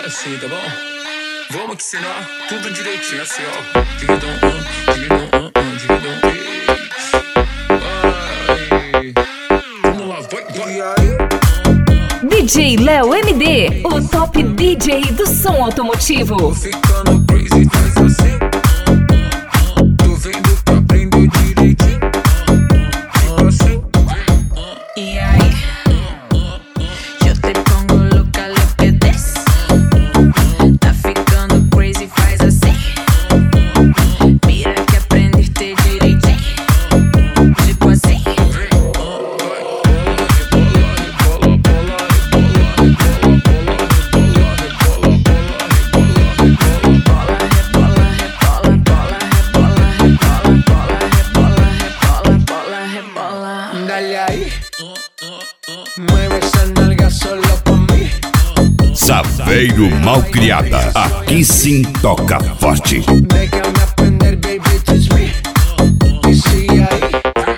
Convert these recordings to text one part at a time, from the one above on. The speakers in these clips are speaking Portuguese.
assim, tá bom? Vamos ensinar tudo direitinho, assim, ó. Dividão, vai. Vamos lá, vai. DJ Léo MD, o top DJ do som automotivo. Tô ficando crazy, faz assim. Tô vendo pra aprender direitinho. Assim. E aí? Eu te pongo louca, lo que des. Tá ficando crazy, faz assim. Mira que aprendiste direitinho. Tipo assim. Dale ahí. Mueve esa nalga solo pa' mí. Saveiro Malcriada, aqui sim toca forte. Déjame aprender, baby, teach me. Y sigue ahí.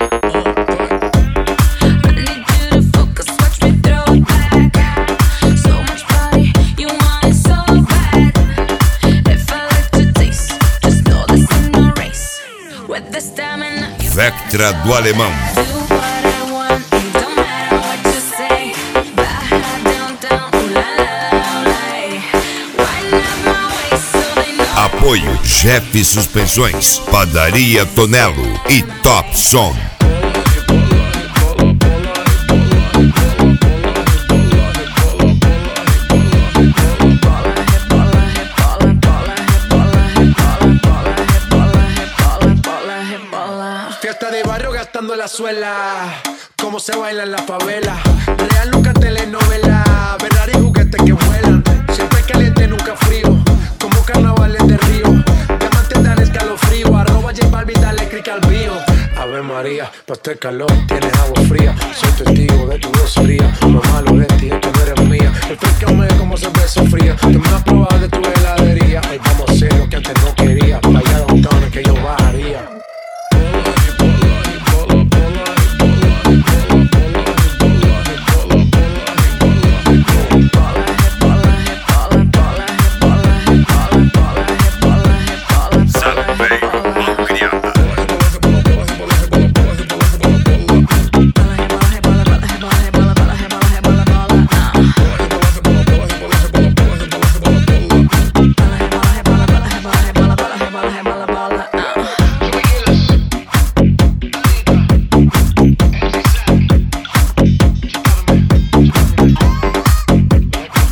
I need you to focus, watch me throw it back. So much body, you want it so bad. If I let you taste, just know this ain't no race. With the stamina, you Vectra do Alemão. do what I want, it don't matter what you say. Baja down, down, ooh la la la la. Wind up my waist so they know. Apoio Jeff Suspensões, Padaria Tonelo e Top Som. Fiesta de barrio gastando la suela, como se baila en la favela. Real nunca telenovela, Ferrari juguetes que vuelan. Siempre caliente, nunca frío, como carnavales de Río. Diamantes dan escalofrío, arroba J Balvin, dale click al bio. Ave María, pa' este calor tienes agua fría. Soy testigo de tu grosería, lo malo de ti es que no eres mía. Refrescame como cerveza fría, tú me has probado de tu heladería. Hoy vamos a hacer lo que antes no quería, pa' allá downtown es que yo bajaría.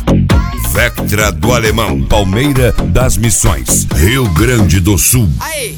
Vectra do Alemão, Palmeira das Missões, Rio Grande do Sul. Aí,